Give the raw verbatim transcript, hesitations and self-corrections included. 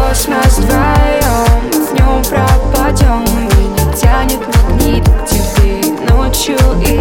нас вдвоем, днем пропадем. Меня тянет магнит к тебе ночью и